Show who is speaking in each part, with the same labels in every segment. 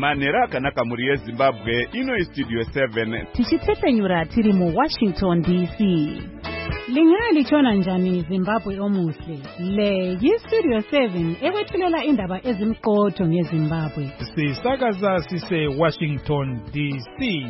Speaker 1: manhero akanaka mhuri yezimbabwe. Ino Studio 7
Speaker 2: tichitsepenyura tiri muWashington DC. Lingalichona njani Zimbabwe omuhle? Le yiStudio 7 ekwethulela indaba ezimqotho ngeZimbabwe.
Speaker 3: Sisakaza sise Washington DC.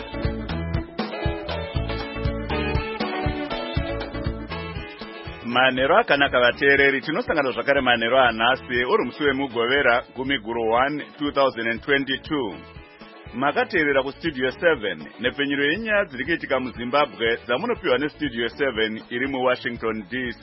Speaker 1: manhero akanaka vateereri, tinosangana zvakare manhero anhasi uri musi wemugovera 10/1 2022. makateerera kuStudio 7 nepfenyuro yenyaya dziri kuitika muZimbabwe dzamunopiwa neStudio 7 iri muWashington DC.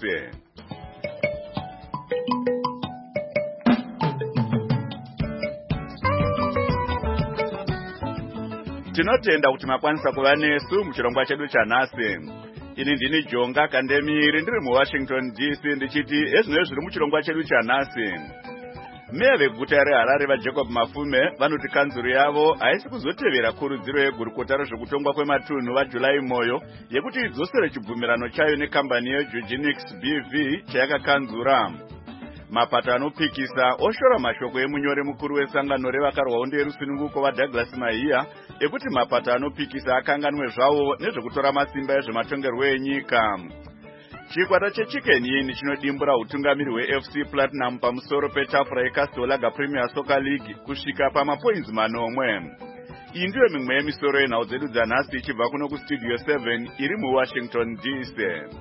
Speaker 1: tinotenda kuti makwanisa kuva nesu muchirongwa chedu chanhasi. ini ndini Jonga Kandemiri ndiri muWashington DC ndichiti ezvinoi zviri muchirongwa chedu chanhasi. meya veguta reHarare vaJacob Mafume vanoti kanzuro yavo haisi kuzotevera kurudziro yegurukota rezvekutongwa kwematunhu vaJuly Moyo yekuti idzosere chibvumirano chayo nekambani yeEugenics BV chayakakanzura. mapato anopikisa oshora mashoko emunyori mukuru wesangano revakarwa hondo yerusununguko vaDouglas Mahiya ekuti mapato anopikisa akanganwe zvavo nezvekutora masimba ezvematongerwo enyika. chikwata cheChicken Inn chinodimbura utungamiri hweFC Platinum pamusoro petafura yeCastle Premier Soccer League kusvika pamapoints 9. iyi ndiyo mimwe yemisoro yenhau dzedu dzanhasi ichibva kuno kuStudio 7 iri muWashington DC.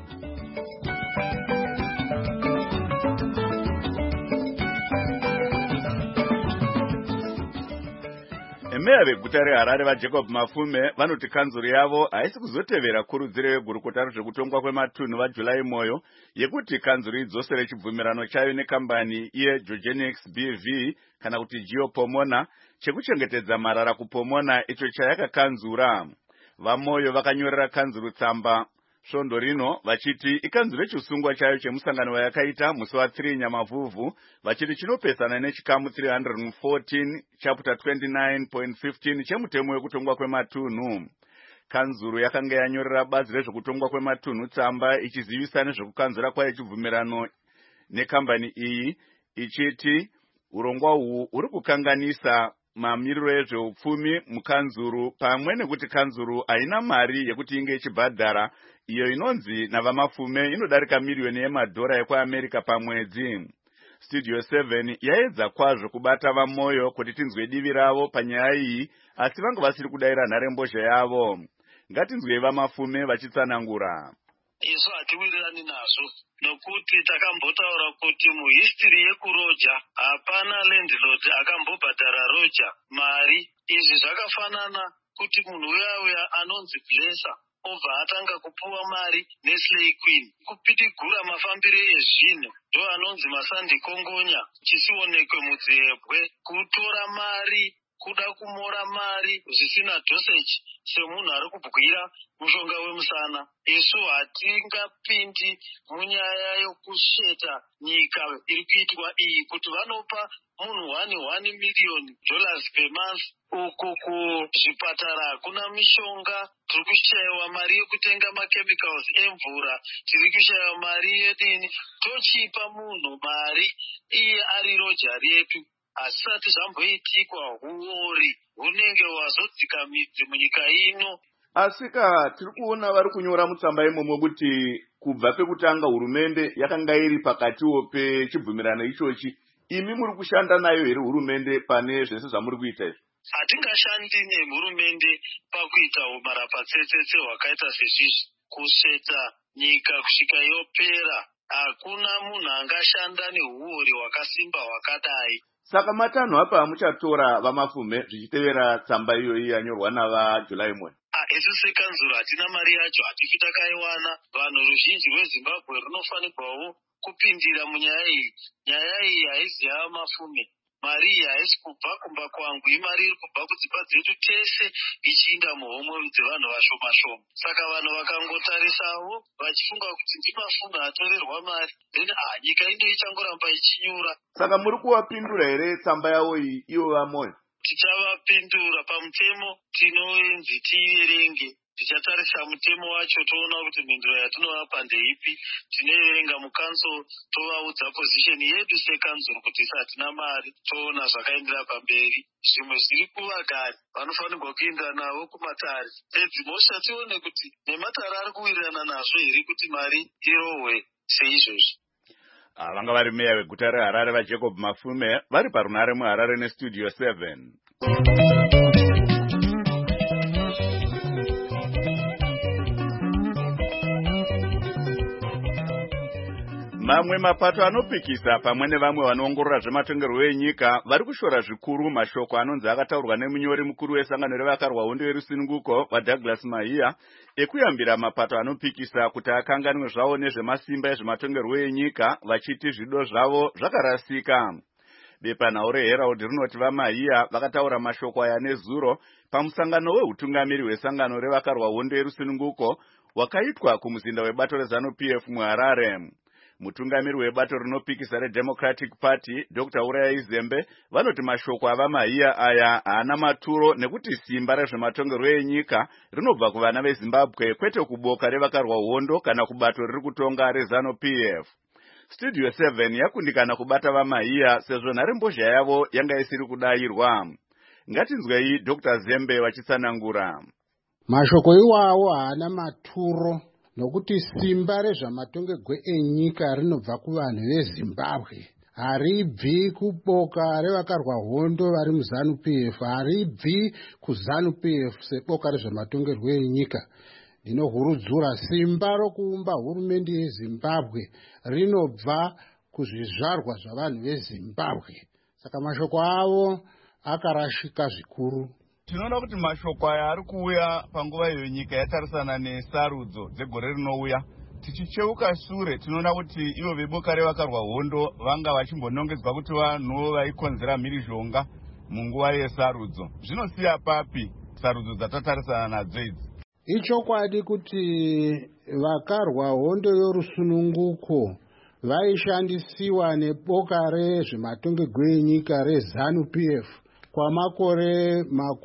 Speaker 1: meya veguta reHarare vaJacob Mafume vanoti kanzuro yavo haisi kuzotevera kurudziro yegurukota rezvekutongwa kwematunhu vaJuly Moyo yekuti kanzuro idzosere chibvumirano chayo nekambani yeEugenics BV kana kuti Geopomona chekuchengetedza marara kuPomona icho chayakakanzura. vaMoyo vakanyorera kanzuro tsamba svondo rino vachiti ikanzuro yechisungwa chayo chemusangano wayakaita musi wa3 Nyamavhuvhu vachiti chinopesana nechikamu 314 chapter 29.15 chemutemo wekutongwa kwematunhu. kanzuro yakanga yanyorera bazi rezvekutongwa kwematunhu tsamba ichizivisa nezvekukanzura kwayo chibvumirano nekambani iyi ichiti urongwa uhu uri kukanganisa mamiriro ezveupfumi mukanzuru pamwe nekuti kanzuru haina mari yekuti inge ichibhadhara iyo inonzi navamafume inodarika miriyoni yemadhora ekwaAmerica pamwedzi. Studio 7 yaedza kwazvo kubata vaMoyo kuti tinzwe divi ravo panyaya iyi asi vanga vasiri kudayira nharembozha yavo. ngatinzwei vamafume vachitsanangura.
Speaker 4: isu hatiwirirani nazvo nokuti takambotaura kuti muhistory yekuroja hapana landlord akambobhadhara roja mari. izvi zvakafanana kuti munhu uya anonzi Blesser obva atanga kupuwa mari neSlay Queen kupitigura mafambiro ezvinhu ndo anonzi Masandi Kongonya chisionekwe mudziebwe kutora mari kuda kumora mari zvisina dosage semunhu ari kubwira mushonga wemusana. isu hatingapindi munyaya yokusheta nyika iri kuitwa iyi kuti vanopa munhu $1 million per month uku kuzvipatara hakuna mishonga. tiri kushayiwa mari yekutenga machemicals emvura, tiri kushayiwa mari yedini. tochipa munhu mari iye ari roja redu hasati zvamboitikwa huori hunenge hwazodzika midzi munyika ino.
Speaker 1: asika tiri kuona vari kunyora mutsamba imomo kuti kubva pekutanga hurumende yakanga iri pakatiwo pechibvumirano ichochi. imi muri kushanda nayo here hurumende pane zvese zvamuri kuita izvi?
Speaker 4: hatingashandi nehurumende pakuita umarapatsetsetse hwakaita sezvizvi kusveta nyika kusvika yopera. hakuna munhu angashanda nehuori hwakasimba hwakadai.
Speaker 1: saka matanho apa amuchatora vamafume zvichitevera tsamba iyoyi yanyorwa navaJuly Moyo?
Speaker 4: isu sekanzuro hatina mari yacho, hatifi takaiwana. vanhu ruzhinji rweZimbabwe runofanirwawo kupindira munyaya iyi. nyaya iyi haisi yavamafume. mari iyi haisi kubva kumba kwangu, imari iri kubva kudzimba dzedu tese ichiinda muhomwe dzevanhu vashoma-shoma. saka vanhu vakangotarisawo vachifunga kuti ndimafume atorerwa mari then nyika ino ichangoramba ichinyura.
Speaker 1: saka muri kuvapindura here tsamba yavo iyi ivo vaMoyo?
Speaker 4: tichavapindura pamutemo tinoenzi tiverenge. tichatarisa mutemo wacho toona kuti mhinduro yatinovapa ndeipi. Tinoverenga mukanzuro tovaudza position yedu sekanzuro kuti hatina mari, toona zvakaendera pamberi. Zvimwe zviri kuvagari vanofanirwa kuenda navo kumatare edzimhosva, tione kuti nematare ari kuwirirana nazvo here kuti mari irohwe seizvozvi.
Speaker 1: Vanga vari meya veguta reHarare vaJacob Mafume vari parunare muHarare neStudio 7. Mamwe mapato anopikisa pamwe nevamwe vanoongorora zvematongerwo enyika vari kushora zvikuru mashoko anonzi akataurwa nemunyori mukuru wesangano revakarwa hondo yerusununguko vaDouglas Mahiya ekuyambira mapato anopikisa kuti akanganwe zvavo nezvemasimba ezvematongerwo enyika vachiti zvido zvavo zvakarasika. Bepanhau reHerald rinoti vaMahiya vakataura mashoko aya nezuro pamusangano weutungamiri hwesangano revakarwa hondo yerusununguko wakaitwa kumuzinda webato reZANU-PF muHarare. Mutungamiri webato rinopikisa reDemocratic Party Dr. Uraya Izembe vanoti mashoko avaMahiya aya haana maturo nekuti simba rezvematongerwo enyika rinobva kuvana veZimbabwe kwete kuboka revakarwa hondo kana kubato riri kutonga reZANU-PF. Studio 7 yakundikana kubata vaMahiya sezvo nharembozha yavo yanga isiri kudayirwa. Ngatinzwei Dr. Zembe vachitsanangura.
Speaker 5: Mashoko iwawo haana maturo nokuti simba rezvamatongerwo enyika rinobva kuvanhu veZimbabwe. Haribvi kuboka revakarwa hondo vari muZANU-PF, haribvi kuZANU-PF seboka rezvamatongerwo enyika. Ndinohurudzura simba rokuumba hurumende yeZimbabwe rinobva kuzvizvarwa zvavanhu veZimbabwe. Saka mashoko avo akarashika zvikuru.
Speaker 1: Tinoona kuti mashoko aya ari kuuya panguva iyo nyika yatarisana nesarudzo dzegore rinouya. Tichicheuka shure tinoona kuti ivo veboka revakarwa hondo vanga vachimbonongedzwa kuti vanhu vaikonzera mhirizhonga munguva yesarudzo. Zvinosiya papi sarudzo dzatatarisana nadzo idzi?
Speaker 5: Ichokwadi kuti vakarwa hondo yorusununguko vaishandisiwa neboka rezvematongerwo enyika reZANU-PF kwamakore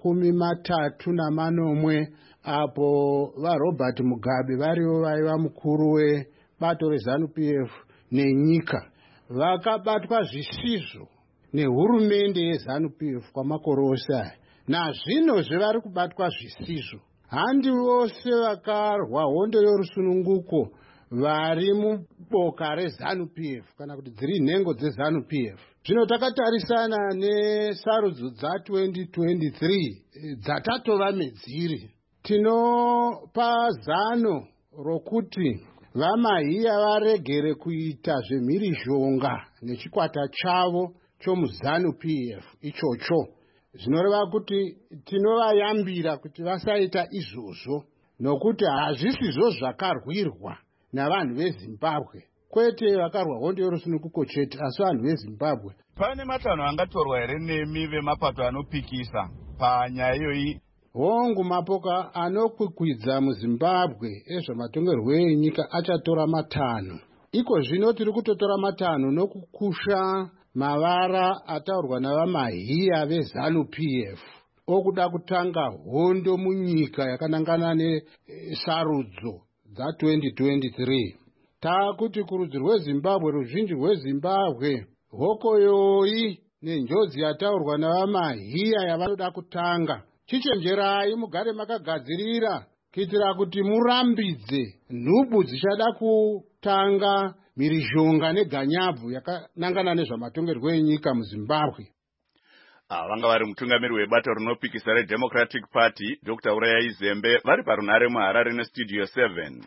Speaker 5: 34 apo vaRobert Mugabe varivo vaiva mukuru webato reZANU-PF nenyika. Vakabatwa zvisizvo nehurumende yeZANU-PF kwamakore ose aya. Nazvino zvevari kubatwa zvisizvo. Handi vose vakarwa hondo yorusununguko vari muboka reZANU-PF kana kuti dziri nhengo dzeZANU-PF. Zvino takatarisana nesarudzo dza2023 dzatatova medziri. Tinopa zano rokuti vaMahiya varegere kuita zvemhirizhonga nechikwata chavo chomuZANU-PF ichocho. Zvinoreva kuti tinovayambira kuti vasaita izvozvo nokuti hazvisizvo zvakarwirwa navanhu veZimbabwe. Kwete vakarwa hondo yorusununguko chete asi vanhu veZimbabwe.
Speaker 1: Pane matanho angatorwa here nemi vemapato anopikisa panyaya iyoyi?
Speaker 5: Hongu mapoka anokwikwidza muZimbabwe ezvematongerwo enyika achatora matanho. Iko zvino tiri kutotora matanho nokukusha mavara ataurwa navaMahiya veZANU-PF okuda kutanga hondo munyika yakanangana nesarudzo dza2023. Takuti kurudzi rweZimbabwe, ruzhinji rweZimbabwe, hokoyoyi nenjodzi yataurwa navaMahiya yavanoda kutanga. Chichenjerai mugare makagadzirira kuitira kuti murambidze nhubu dzichada kutanga mhirizhonga neganyabvu yakanangana nezvamatongerwo enyika muZimbabwe.
Speaker 1: Vanga vari mutungamiri webato rinopikisa reDemocratic Party Dr. Uraya Izembe vari parunare muHarare neStudio 7.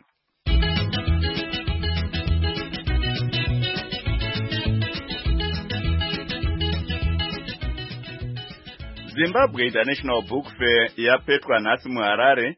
Speaker 1: Zimbabwe International Book Fair yapetwa nhasi muHarare.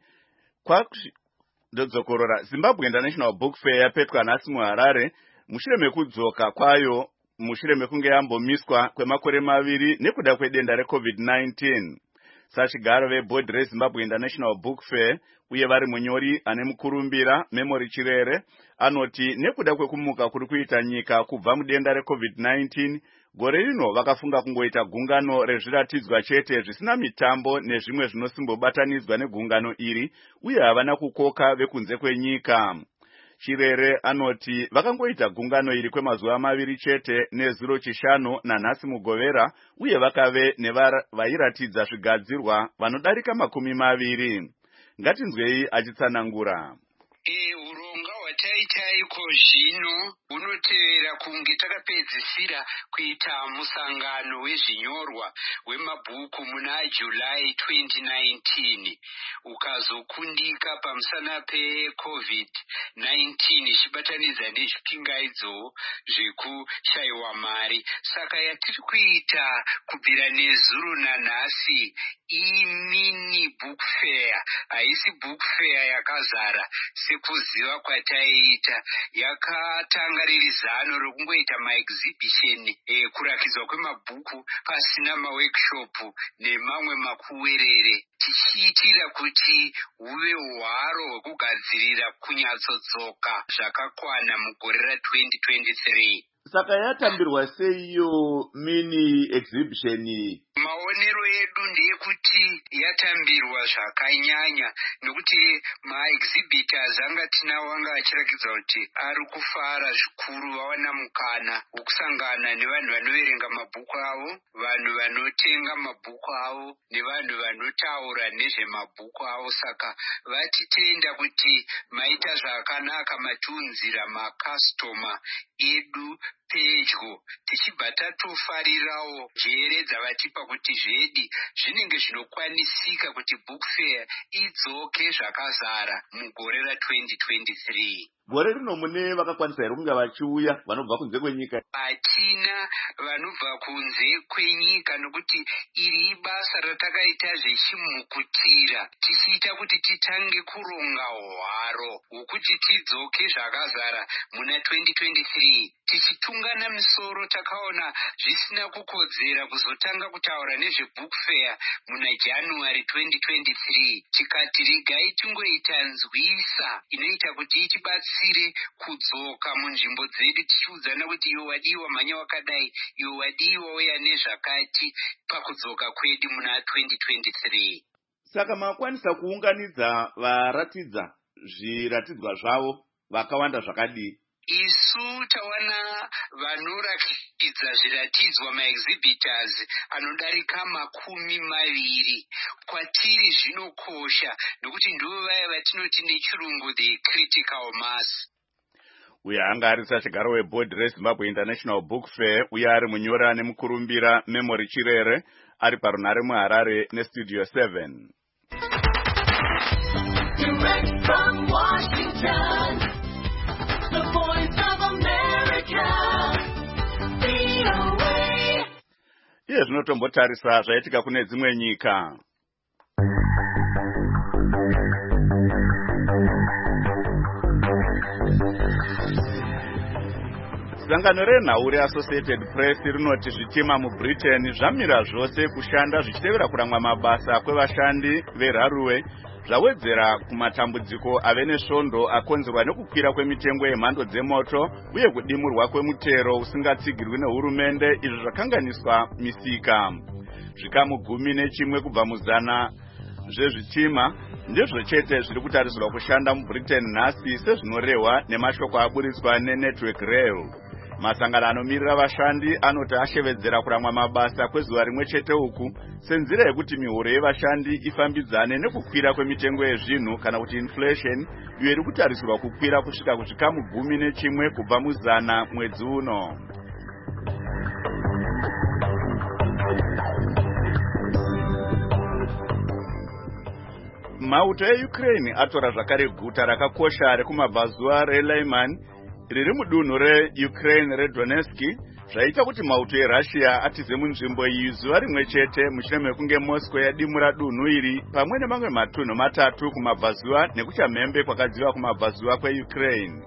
Speaker 1: Zimbabwe International Book Fair yapetwa nhasi muHarare mushure mekudzoka kwayo mushure mekunge yambomiswa kwemakore 2 nekuda kwedenda reCovid-19. Sachigaro vebhodhi reZimbabwe International Book Fair uye vari munyori ane mukurumbira Memory Chirere anoti nekuda kwekumuka kuri kuita nyika kubva mudenda reCovid-19, Gore rino vakafunga kungoita gungano rezviratidzwa chete zvisina mitambo nezvimwe zvinosimbobatanidzwa negungano iri, uye havana kukoka vekunze kwenyika. Chirere anoti vakangoita gungano iri kwemazuva 2 chete, nezuro chishanu nanhasi mugovera, uye vakave nevairatidza zvigadzirwa vanodarika 20. Ngatinzwei achitsanangura.
Speaker 6: Uronga hwataitaiko zvino unotevera kunge takapedzisira kuita musangano wezvinyorwa wemabhuku muna July 2019 ukazokundika pamusana pe-COVID-19 ichibatanidza nezvipingaidzo zvekushayiwa mari. Saka yatiri kuita kubvira nezuro nanhasi imini book fair, haisi book fair yakazara sekuziva kwataita. Yakatanga riri zano rokungoita maexhibition kurakidzwa kwemabhuku pasina maworkshop nemamwe makuwerere, tichiitira kuti huve hwaro hwekugadzirira kunyatsodzoka zvakakwana mugore ra2023.
Speaker 1: Saka yatambirwa seiyo mini exhibition?
Speaker 6: Maonero edu ndeyekuti yatambirwa zvakanyanya, nekuti maexhibitors anga tinawo anga achirakidza kuti ari kufara zvikuru, vawana mukana wokusangana nevanhu vanoverenga mabhuku avo, vanhu vanotenga mabhuku avo, nevanhu vanotaura nezvemabhuku avo. Saka vatitenda kuti maita zvakanaka, matiunzira makastoma edu pedyo, tichibva tatofarirawo njere dzavatipa kuti zvedi zvinenge zvinokwanisika kuti book fair idzoke zvakazara mugore ra2023.
Speaker 1: Gore rino mune vakakwanisa here kunge vachiuya vanobva kunze kwenyika?
Speaker 6: Hatina vanobva kunze kwenyika, nokuti iri ibasa ratakaita zvechimhukutira, tichiita kuti titange kuronga hwaro hwokuti tidzoke zvakazara muna 2023. Tichitungana misoro takaona zvisina kukodzera kuzotanga kutaura nezvebook fair muna January 2023. Tikati regai tingoita nzwisa inoita kuti itibatsire kudzoka munzvimbo dzedu, tichiudzana kuti iwe wadiwa mhanya wakadai, iwe wadiwa uya nezvakati pakudzoka kwedu muna 2023.
Speaker 1: Saka makwanisa kuunganidza varatidza zviratidzwa zvavo vakawanda zvakadii?
Speaker 6: Isu tawana vanorakidza zviratidzwa maexhibitors anodarika 20. Kwatiri zvinokosha, nokuti ndivo vaya vatinoti nechirungu the critical mass.
Speaker 1: Uye anga ari sachigaro weboard reZimbabwe International Book Fair, uye ari munyora nemukurumbira Memory Chirere, ari parunhare muHarare neStudio 7.
Speaker 7: Direct from Washington, the voice of America, VOA.
Speaker 1: Iye zvinotombotarisa zvaitika kune dzimwe nyika. Sangano renhau reAssociated Press rinoti zvitima muBritain zvamira zvose kushanda zvichitevera kuramwa mabasa kwevashandi veRailway zvawedzera kumatambudziko ave nesvondo akonzerwa nekukwira kwemitengo yemhando dzemoto uye kudimurwa kwemutero usingatsigirwi nehurumende, izvo zvakanganiswa misika. Zvikamu 11 kubva muzana zvezvitima ndizvo chete zviri kutarisirwa kushanda muBritain nhasi, sezvinorehwa nemashoko aburitswa neNetwork Rail. Masangano anomirira vashandi anoti ashevedzera kuramwa mabasa kwezuva rimwe chete uku senzira yekuti mihoro yevashandi ifambidzane nekukwira kwemitengo yezvinhu kana kuti inflation, iyo iri kutarisirwa kukwira kusvika kuzvikamu 11 kubva muzana mwedzi uno. Mauto eUkraine atora zvakare guta rakakosha rekumabvazuva reLiman riri mudunhu reUkraine reDonetsk, zvaita kuti mauto eRussia atize munzvimbo iyi zuva rimwe chete mushure mekunge Moscow yadimura dunhu iri pamwe nemamwe matunhu 3 kumabvazuva nekuchamhembe kwakadziva kumabvazuva kweUkraine.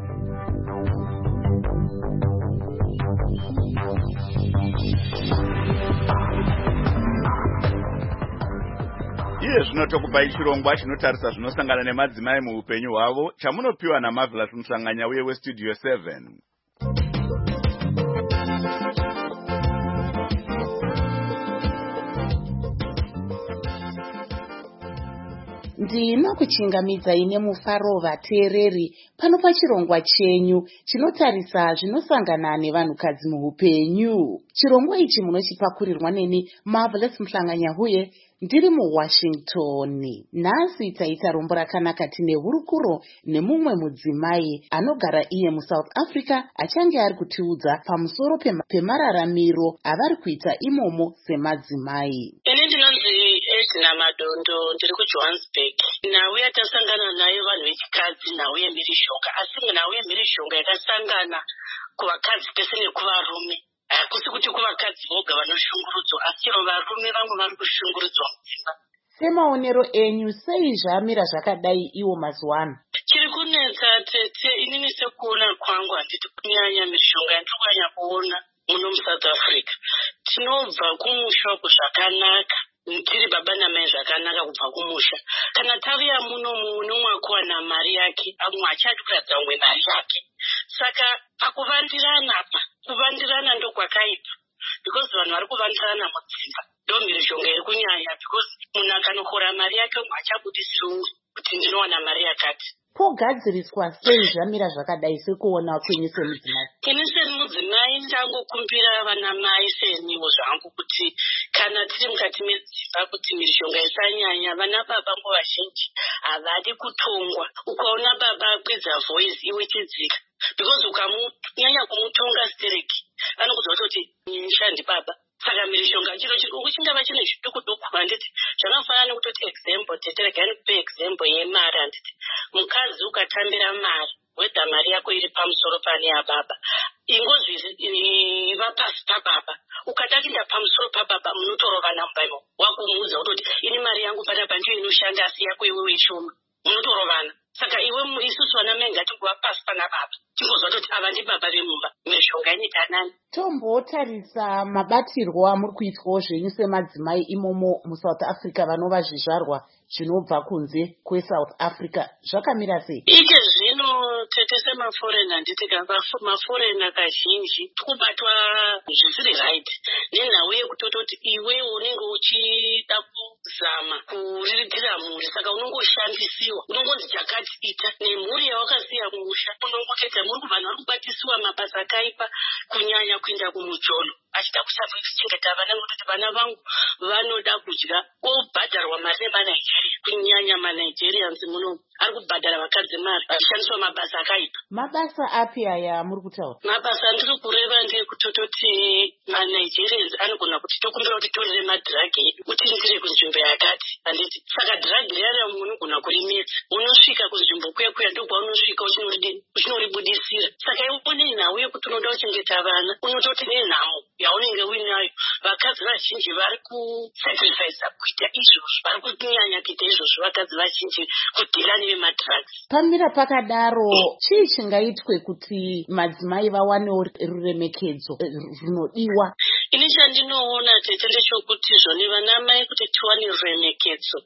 Speaker 1: Iye zvinotokupai chirongwa chinotarisa zvinosangana nemadzimai muupenyu hwavo, chamunopiwa naMarvelous Musanganya uye weStudio 7.
Speaker 8: Ndinokuchingamidzai nemufaro vateereri pano pachirongwa chenyu chinotarisa zvinosangana nevanhukadzi muupenyu. Chirongwa ichi munochipakurirwa neni Marvelous Mhlanganyahuye ndiri muWashington. Nhasi taita rombo rakanaka tine hurukuro nemumwe mudzimai anogara iye muSouth Africa achange ari kutiudza pamusoro pemararamiro avari kuita imomo semadzimai.
Speaker 9: Ini ndinonzi Edna Madondo, ndiri kuJohannesburg. Nhau yatasangana nayo vanhu vechikadzi nhau yemhirishonga, asi nhau yemhirishonga yakasangana kuvakadzi pese nekuvarume. Hakusi kuti kuvakadzi voga vanoshungurudzwa, asi chero varume vamwe vari kushungurudzwa mudzimba.
Speaker 8: Semaonero enyu sei zvamira zvakadai iwo mazuva ano?
Speaker 9: Chiri kunetsa tete, inini sekuona kwangu handiti kunyanya mishonga yandiri kunyanya kuona muno muSouth Africa. Tinobva kumusha uku zvakanaka, tiri baba namai zvakanaka kubva kumusha. Kana taviya muno mumwe akuwana mari yake, amwe achati kuratidza umwe mari yake. Saka pakuvandirana apa, kuvandirana ndokwakaipa. Because vanhu vari kuvandirana mudzimba. Ndo mhirishonga iri kunyanya, because munhu akanokora mari yake umwe achabudisiri kuti ndinowana mari yakati.
Speaker 8: Pogadziriswa sei zvamira zvakadai sekuona kwenyu semudzimai?
Speaker 9: Ini semudzimai ndangokumbira vanamai seniwo zvangu kuti kana tiri mukati medzimba kuti mhirishonga isanyanya, vana baba nguva zhinji havadi kutongwa. Ukaona baba akwidza voice iwe chidzika, because ukanyanya kumutonga stereki anokuudza kuti nishandi baba. Saka mhirishonga chiro chingava chine zviduku-duku, handiti zvakafanana nekutoti example teteregai nikupe example yemari. Handiti mukadzi ukatambira mari, wedha mari yako iri pamusoro pane yababa, ingozviva pasi pababa. Ukada kuenda pamusoro pababa munotorovana mubaimo wakumuudza kutoti ini mari yangu panapa ndiyo inoshanda asi yako iwe weishoma, munotorovana. Saka iwe isusu vana mai ngatingova pasi pana baba, tingozva kuti ava ndi baba vemumba, mhirishonga inoita nani.
Speaker 8: Tombotarisa mabatirwo amuri kuitwawo zvenyu semadzimai imomo muSouth Africa vanova zvizvarwa zvinobva kunze kweSouth Africa, zvakamira sei?
Speaker 9: Ike zvino tete semaforena, handiti maforena kazhinji kubatwa zvisiri right nenhau yekutototi iwe unenge uchida kuzama kuriritira mhuri, saka unongoshandisiwa, unongonzi chakati ita nemhuri yawakasiya kumusha, unongotedza muri vanhu vari kubatisiwa mabasa akaipa, kunyanya kuenda kumujolo achida kuchengeta vana, nekuti vana vangu vanoda kudya, obhadharwa mari nemanigeria, kunyanya manigerians muno ari kubhadhara vakadzi mari vachishandiswa mabasa akaipa.
Speaker 8: Mabasa api aya muri kutaura?
Speaker 9: Mabasa andiri kureva ndekutototi manigerians anogona kuti tokumbira kuti torere madhiragi edu utinzire kunzvimbo yakati, handiti saka dhiragi riyana munogona kurimedza, unosvika kunzvimbo kuya ndokwaunasvika uchinoribudisira. Saka iwe une nhau yekuti unoda kuchengeta vana, unototi nenhamo yaunenge uinayo, vakadzi vazhinji vari kusacrifice kuita izvozvo, vari kunyanya kuita izvozvo vakadzi vazhinji kudhira nevemadrugs.
Speaker 8: Pamira pakadaro, chii chingaitwe kuti madzimai vawanewo ruremekedzo runodiwa?
Speaker 9: Ini chandinoona tete ndechokuti zvoni vanamai kuti tiwane ruremekedzo,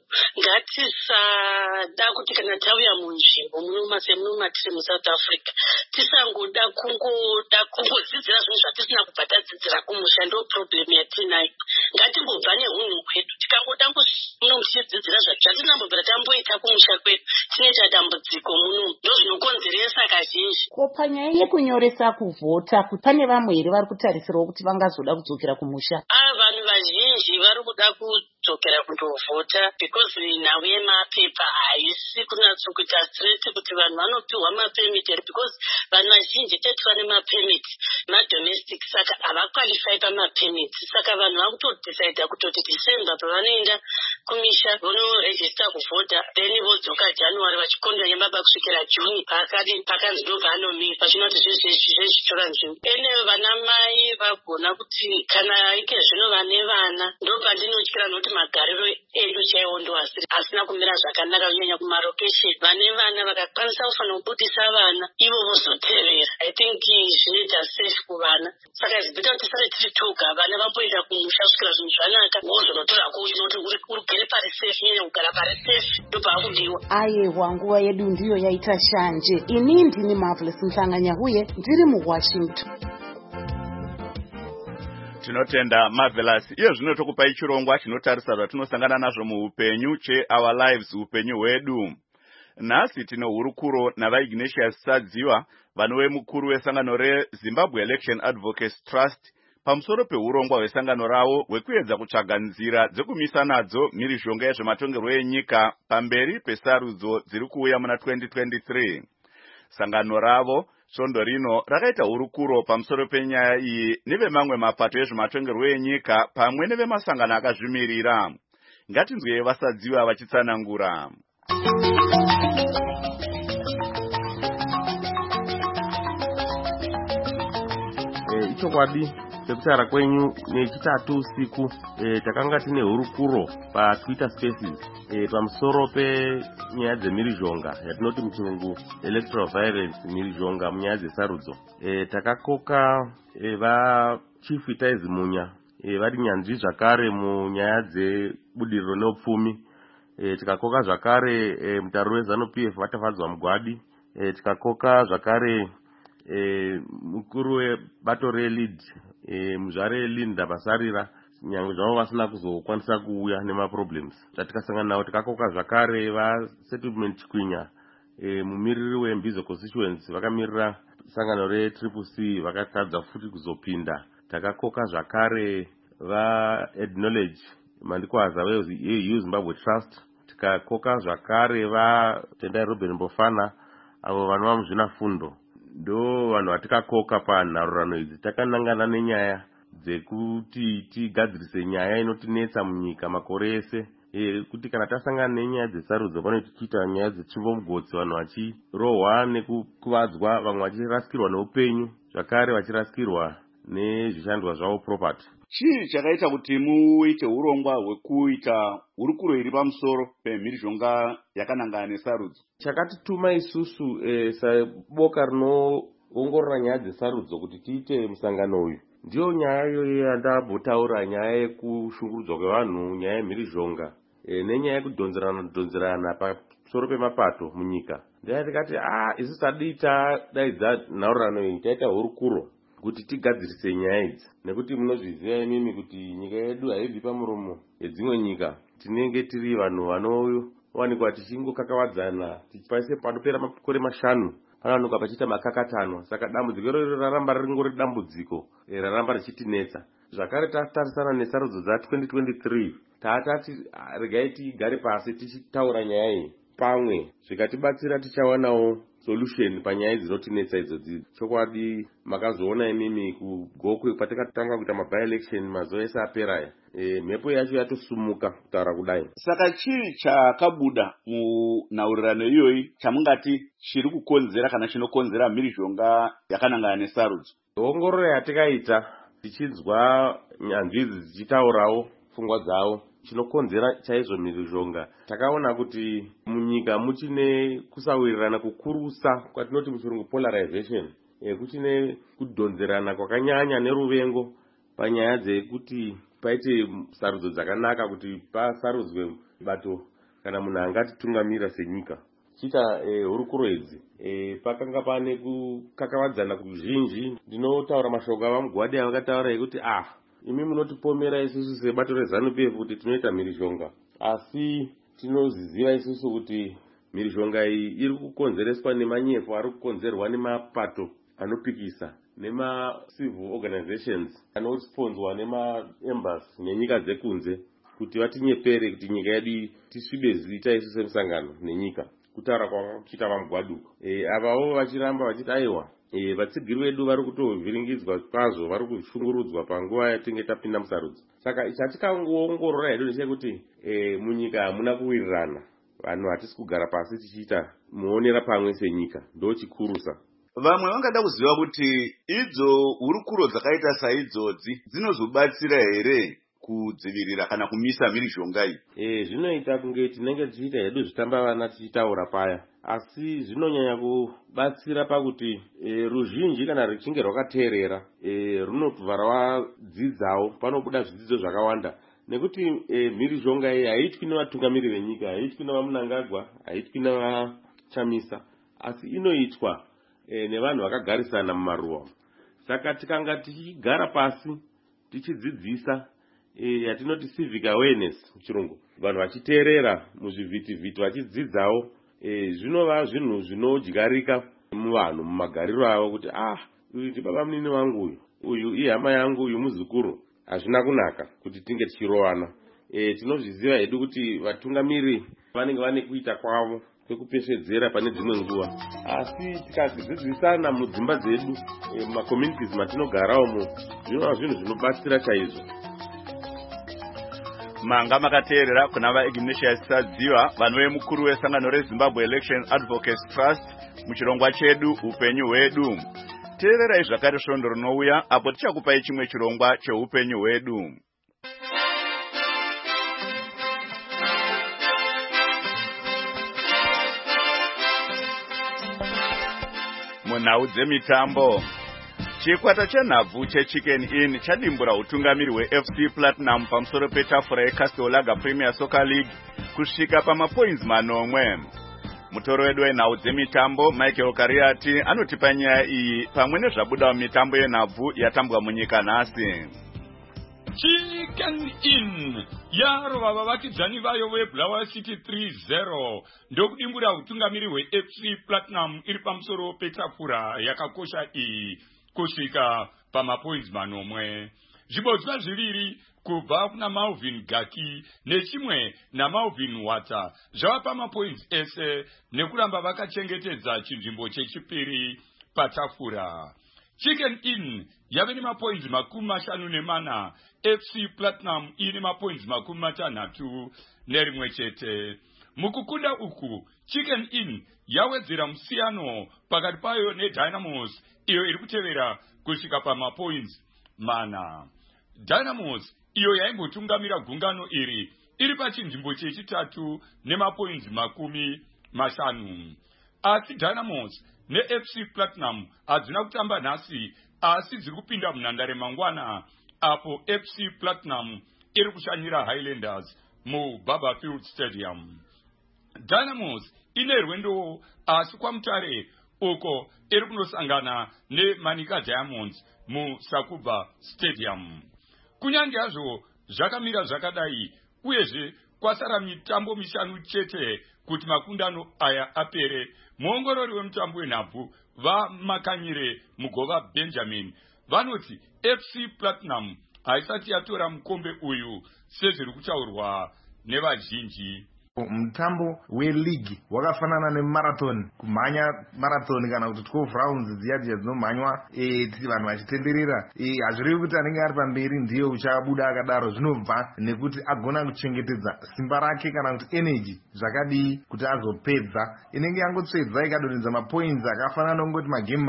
Speaker 9: ngatisada kuti kana tauya munzvimbo munomatiri muSouth Africa tisangoda kungodzidzira zvinhu zvatisina kubva tadzidzira kumusha. Ndo problem yatinayo. Ngatimbobva neunhu hwedu, tikangoda muno tichidzidzira zvatinambobvira tamboita kumusha kwedu tinoita dambudziko muno, ndo zvinokonzeresa kazhinji.
Speaker 8: Ko panyaya yekunyoresa kuvhota, pane vamwe here vari kutarisirawo kuti vangazoda kudzokera kumusha?
Speaker 9: Vanhu vazhinji vari kuda kudzokera kundovhota, because nhau yemapepa haisi kunyatsokuita straight kuti vanhu vanopiwa mapemiti, because vanhu vazhinji tete vane mapemiti madomestic, saka havakwalifai pamapemiti. Saka vanhu vakutodecida kutoti December pavanoenda kumisha vonorejista kuvhota, then vodzoka January vachikondwa nyembaba kusvikira June pakanzi ndo paanomira, pachinoti zvezvitora nzvimbo. Ene vanamai vagona kuti kana ike zvino vane vana, ndo pandinotyira nokuti magariro edu chaiwo ndo asina kumira zvakanaka, kunyanya kumarokesheni. Vane vana vakakwanisa kufanira kubudisa vana, ivo vozotevera. I think zvinoita safe kuvana. Saka zibita kuti tisare tiri toga, vana vamboenda kumusha kusvikira zvinhu zvanaka, wozonotora kuti ugere pari safe, nyanya kugara pari safe ndo paakudiwa.
Speaker 8: Aiwa, nguva yedu ndiyo yaita shanje. Ini ndini Marvelous Mhlanganyahuye ndiri muWashington.
Speaker 1: Tinotenda Marvelous. Iyo zvino tokupai chirongwa chinotarisa zvatinosangana nazvo muupenyu che-Our Lives, upenyu hwedu. Nhasi tino hurukuro navaIgnatius Sadziwa, vanove mukuru wesangano reZimbabwe Election Advocates Trust, pamusoro peurongwa hwesangano ravo hwekuedza kutsvaga nzira dzekumisa nadzo mhirizhonga yezvematongerwo enyika pamberi pesarudzo dziri kuuya muna 2023. Sangano ravo svondo rino rakaita hurukuro pamusoro penyaya iyi nevemamwe mapato ezvematongerwo enyika pamwe nevemasangano akazvimirira. Ngatinzwei Vasadziwa vachitsanangura.
Speaker 10: Ichokwadi sekutara kwenyu nechitatu usiku takanga tine hurukuro paTwitter Spaces pamusoro penyaya dzemhirizhonga yatinoti muchirungu electoral violence, mhirizhonga munyaya dzesarudzo. Takakoka vaChief Itaizi Munya vari nyanzvi zvakare munyaya dzebudiriro neupfumi. Tikakoka zvakare mutariro weZANU-PF Vatafadzwa Mugwadi. Tikakoka zvakare mukuru webato reLead muzvare Linda Basarira, nyangwe zvavo vasina kuzokwanisa kuuya nemaproblems zvatikasangana nawo. Tikakoka zvakare vaSettlement Chikwinya mumiriri weMbizo constituency vakamirira sangano reCCC vakatadza futi kuzopinda. Takakoka zvakare vaAcknowledge Mandikwaza veU Zimbabwe Trust. Tikakoka zvakare vaTendai Robin Mbofana avo vanova muzvinafundo. Ndo vanhu vatikakoka panharurano idzi. Takanangana nenyaya dzekuti tigadzirise nyaya inotinetsa munyika makore ese, kuti kana tasangana nenyaya dzesarudzo pane tichiita nyaya dzechimbomugodzi, vanhu vachirohwa nekukuvadzwa, vamwe vachirasikirwa neupenyu, zvakare vachirasikirwa nezvishandwa zvavo property.
Speaker 1: Chii chakaita kuti muite urongwa hwekuita hurukuro iri pamusoro pemhirizhonga yakanangana nesarudzo?
Speaker 10: Chakatituma isusu saboka rinoongorora nyaya dzesarudzo kuti tiite musangano uyu ndiyo nyaya iyoyo yandambotaura, nyaya yekushungurudzwa kwevanhu, nyaya yemhirizhonga nenyaya yekudhonzerana pamusoro pemapato munyika. Ndikati isu tadi tadaidza nhaurano iyi, taita hurukuro kuti tigadzirise nyaya idzi, nekuti munozviziva imimi kuti nyika yedu haibvi pamuromo yedzimwe nyika. Tinenge tiri vanhu vanowanikwa tichingokakavadzana, tichipaise panopera makore 5 panowanikwa pachiita makakatano. Saka dambudziko iroro raramba ringori dambudziko raramba richitinetsa. Zvakare tatarisana nesarudzo dza2023 tatati regai tigare pasi tichitaura nyaya iyi pamwe, zvikatibatsira tichawanawo solution panyaya dzinotinetsa idzodzi. Chokwadi makazoona imimi kugokwe patakatanga kuita by-election mazuva ese apera, mhepo yacho yatosumuka kutaura kudai.
Speaker 1: Saka chii chakabuda munhaurirano iyoyi chamungati chiri kukonzera kana chinokonzera mhirizhonga yakanangana nesarudzo?
Speaker 10: Ongororo yatikaita tichinzwa nyanzvi idzi dzichitaurawo pfungwa dzavo chinokonzera chaizvo mhirizhonga, takaona kuti munyika muchine kusawirirana kukurusa kwatinoti muchirungu polarization, kuchine kudhonzerana kwakanyanya neruvengo panyaya dzekuti paite sarudzo dzakanaka, kuti pasarudzwe bato kana munhu angatitungamira senyika. Chita hurukuro idzi pakanga pane kukakavadzana kuzhinji. Ndinotaura mashoko avaMugwadi avakataura ekuti imi munotipomera isusu sebato reZANU-PF kuti tinoita mhirizhonga, asi tinoziziva isusu kuti mhirizhonga iyi iri kukonzereswa nemanyepo ari kukonzerwa nemapato anopikisa nemacivil organizations anosponzwa nemaembassy nenyika dzekunze kuti vatinyepere kuti nyika yedu tisvibe zita isu semusangano nenyika. Kutaura kwavakuchiita vaMugwadi avawo vachiramba vachiti aiwa, vatsigiri vedu vari kutovhiringidzwa kwazvo, vari kushungurudzwa panguva yatinge tapinda musarudzo. Saka chatikaongorora hedu ndechekuti munyika hamuna kuwirirana, vanhu hatisi kugara pasi tichiita muonera pamwe senyika, ndo chikurusa.
Speaker 1: Vamwe vangada kuziva kuti idzo hurukuro dzakaita saidzodzi dzinozobatsira here kudzivirira kana kumisa mhirizhonga iyi?
Speaker 10: Zvinoita kunge tinenge tichiita hedu zvitambavana tichitaura paya, asi zvinonyanya kubatsira pakuti ruzhinji kana ruchinge rwakateerera runobva rwadzidzawo, panobuda zvidzidzo zvakawanda, nekuti mhirizhonga iyi haitwi nevatungamiri venyika, haitwi nevaMnangagwa, haitwi nevaChamisa, asi inoitwa nevanhu vakagarisana mumaruwa. Saka tikanga tichigara pasi tichidzidzisa yatinoti civic awareness muchirungu, vanhu vachiteerera muzvivhitivhiti vachidzidzawo. Zvinova zvinhu zvinodyarika muvanhu mumagariro avo kuti uyu ndibaba munini wangu, uyu ihama yangu, uyu muzukuru. Hazvina kunaka kuti tinge tichirovana. Tinozviziva hedu kuti vatungamiri vanenge vane kuita kwavo kwekupesvedzera pane dzimwe nguva, asi tikadzidzisana mudzimba dzedu, mumakommunities matinogarawo mu, zvinova zvinhu zvinobatsira chaizvo.
Speaker 1: Manga makateerera kuna vaIgnatius Sadziwa, vanhu vemukuru wesangano reZimbabwe Election Advocates Trust muchirongwa chedu upenyu hwedu. Teererai zvakare svondo rinouya apo tichakupai chimwe chirongwa cheupenyu hwedu. Munhau dzemitambo, chikwata chenhabvu cheChicken Inn chadimbura utungamiri hweFC Platinum pamusoro petafura yeCastle Lager Premier Soccer League kusvika pamapoints 9. Mutoro wedu wenhau dzemitambo Michael Kariati anotipa nyaya iyi pamwe nezvabuda mumitambo yenhabvu yatambwa munyika nhasi.
Speaker 11: Chicken Inn yarova vavakidzani vayo veBulawayo City 3-0 ndokudimbura utungamiri hweFC Platinum iri pamusoro petafura yakakosha iyi kusvika pamapoints 9. Zvibodzwa zviviri kubva kuna Malvin Gaki nechimwe naMalvin Wata zvava pamapoints ese nekuramba vakachengetedza chinzvimbo chechipiri patafura. Chicken Inn yave nemapoints 54, FC Platinum ine mapoints 61 chete. Mukukunda uku, Chicken Inn yawedzera musiyano pakati payo neDynamos iyo iri kutevera kusvika pamapoints 4. Dynamos iyo yaimbotungamira gungano iri pachinzvimbo chechitatu nemapoints 50. Asi Dynamos neFC Platinum hadzina kutamba nhasi, asi dziri kupinda munhandare mangwana apo FC Platinum iri kushanyira Highlanders muBarberfield Stadium. Dynamos ine rwendo asi kwamutare uko iri kunosangana neManika Diamonds muSakuba Stadium. Kunyange hazvo zvakamira zvakadai, uyezve kwasara mitambo 5 chete kuti makundano aya apere, muongorori wemutambo wenhabvu vaMakanyire Mugova Benjamin vanoti FC Platinum haisati yatora mukombe uyu sezviri kutaurwa nevazhinji.
Speaker 12: Mutambo weleague wakafanana nemarathon, kumhanya marathon kana kuti 12 rounds dziya dzinomhanywa titi vanhu vachitenderera. Hazvirevi kuti anenge ari pamberi ndiye uchabuda akadaro, zvinobva nekuti agona kuchengetedza simba rake kana kuti energy zvakadii kuti azopedza. Inenge yangotsvedza ikadonedza mapoints akafanana nongoti magame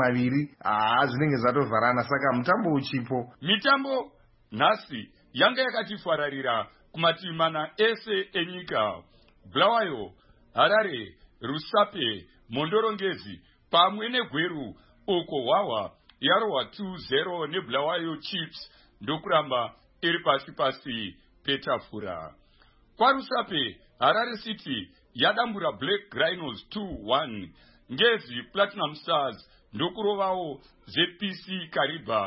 Speaker 12: 2, zvinenge zvatovharana, saka mutambo uchipo.
Speaker 11: Mitambo nhasi yanga yakatifararira kumativi 4 ese enyika. Bulawayo, Harare, Rusape, Mondorongezi pamwe neGweru uko Wawa yarohwa 2-0 neBulawayo Chiefs ndokuramba iri pasi petafura. Kwa Rusape, Harare City yadambura Black Rhinos 2-1. Ngezi Platinum Stars ndokurovawo ZPC Kariba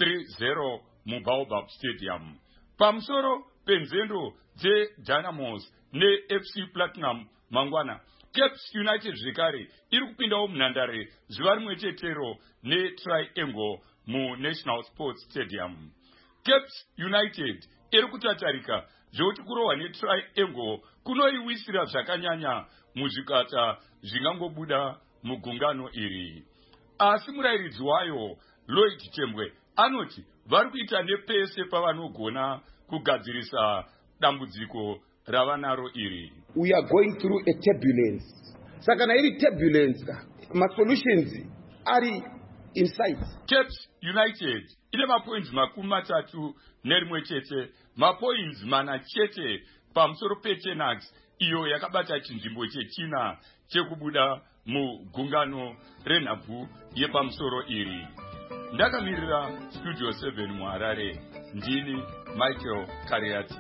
Speaker 11: 3-0 muBaobab Stadium. Pamusoro penzendo dzeDynamos neFC Platinum mangwana, Caps United zvekare iri kupindawo munhandare zuva rimwe chetero neTriangle muNational Sports Stadium. Caps United iri kutatarika zvokuti kurohwa neTriangle kunoiwisira zvakanyanya muzvikata zvingangobuda mugungano iri. Asi murayiridzi wayo Lloyd Tembwe anoti vari kuita nepese pavanogona kugadzirisa dambudziko ravanaro iri.
Speaker 13: We are going through a turbulence. Saka na iri turbulence ma solutions ari inside.
Speaker 11: Caps United ine mapoints 31 chete, mapoints 4 chete pamusoro peTenax iyo yakabata chinzvimbo chechina chekubuda mugungano renhabvu yepamusoro iri. Ndakamirira Studio 7 muHarare, ndini Michael Kariati.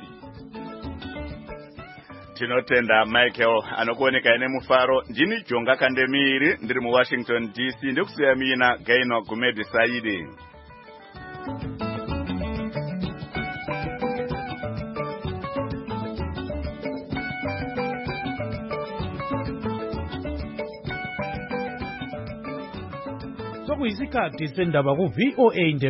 Speaker 1: Tinotenda Michael anokuoneka ine mufaro. Ndini Jonga Kandemiri ndiri muWashington DC, ndikusiya mina Gaino Gumedi Saidi.
Speaker 3: kuyisikhathi sendaba ku-VOA